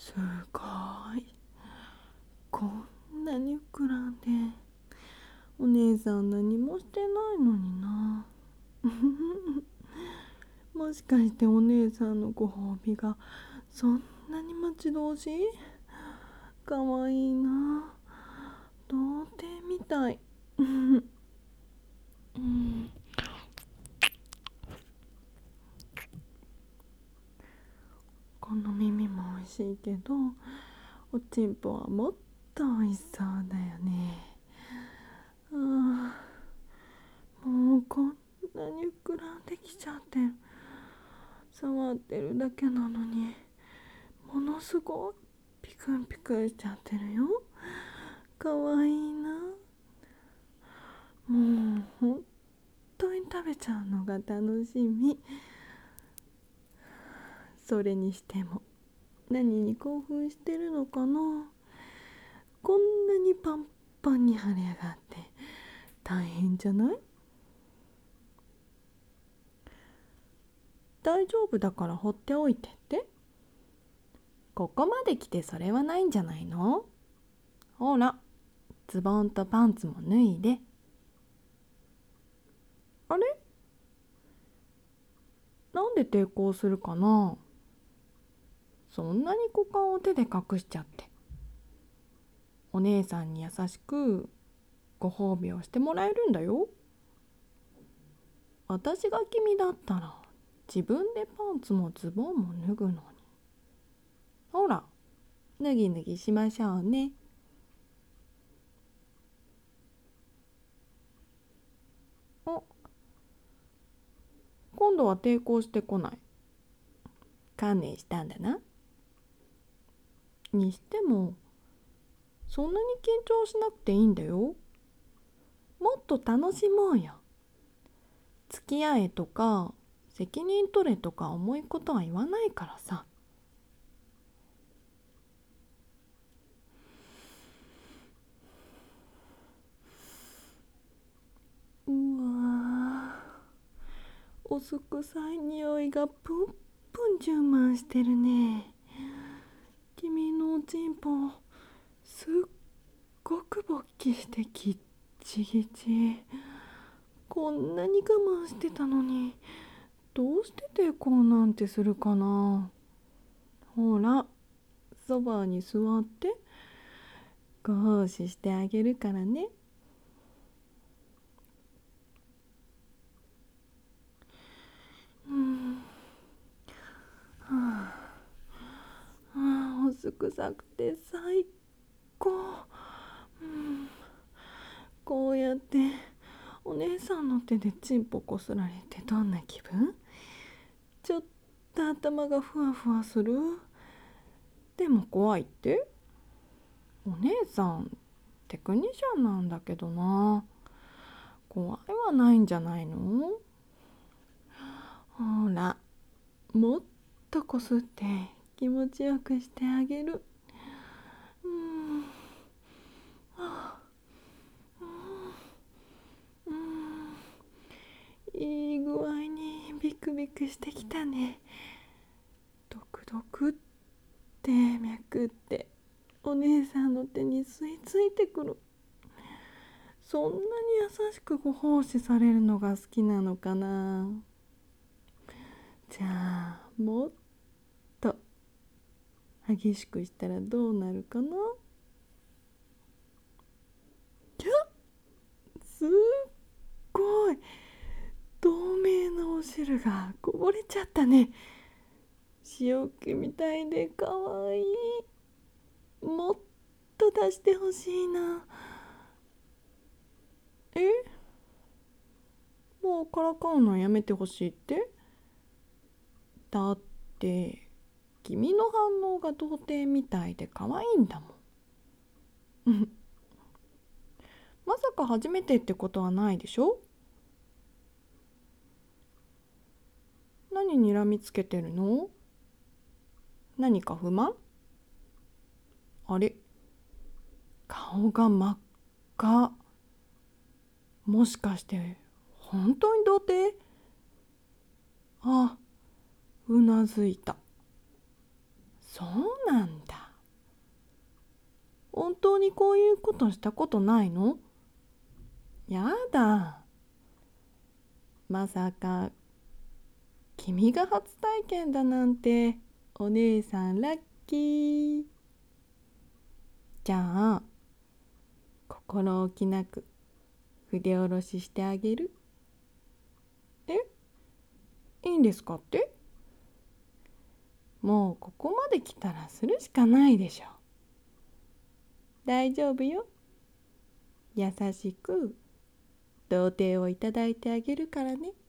すごい。こんなに膨らんで、お姉さん何もしてないのにな。もしかしてお姉さんのご褒美がそんなに待ち遠しい？かわいいな。童貞みたい。この耳も美味しいけど、おちんぽはもっと美味しそうだよね。もうこんなに膨らんできちゃってる。触ってるだけなのにものすごいピクンピクンしちゃってるよ。かわいいな。もう本当に食べちゃうのが楽しみ。それにしても何に興奮してるのかな。こんなにパンパンに腫れ上がって大変じゃない？大丈夫だから放っておいてって。ここまで来てそれはないんじゃないの？ほら、ズボンとパンツも脱いで。あれ？なんで抵抗するかな。そんなに股間を手で隠しちゃって。お姉さんに優しくご褒美をしてもらえるんだよ。私が君だったら自分でパンツもズボンも脱ぐのに。ほら、脱ぎ脱ぎしましょうね。お、今度は抵抗してこない。観念したんだな。にしてもそんなに緊張しなくていいんだよ。もっと楽しもうよ。付き合えとか責任取れとか重いことは言わないからさ。うわー、お酢臭い匂いがプンプン充満してるね。君のおちんぽすっごく勃起してギッチギチ。こんなに我慢してたのにどうして抵抗なんてするかな。ほら、そばに座ってご奉仕してあげるからね。お酢臭くて最高。こうやってお姉さんの手でチンポこすられてどんな気分？ちょっと頭がふわふわする。でも怖いって？お姉さんテクニシャンなんだけどな。怖いはないんじゃないの？ほら、もっとこすって気持ちよくしてあげる。いい具合にビクビクしてきたね。ドクドクって脈ってお姉さんの手に吸い付いてくる。そんなに優しくご奉仕されるのが好きなのかな。じゃあもっと激しくしたらどうなるかな。キャッ、すっごい透明なお汁がこぼれちゃったね。塩気みたいでかわいい。もっと出してほしいな。え、もうからかうのやめてほしいって？だって君の反応が童貞みたいで可愛いんだもん。まさか初めてってことはないでしょ？何にらみつけてるの？何か不満？あれ、顔が真っ赤。もしかして本当に童貞？あ、うなずいた。そうなんだ。 本当にこういうことしたことないの？やだ。まさか君が初体験だなんて。お姉さんラッキー。じゃあ心置きなく筆下ろししてあげる。え、いいんですかって？もうここまで来たらするしかないでしょ。大丈夫よ。優しく童貞をいただいてあげるからね。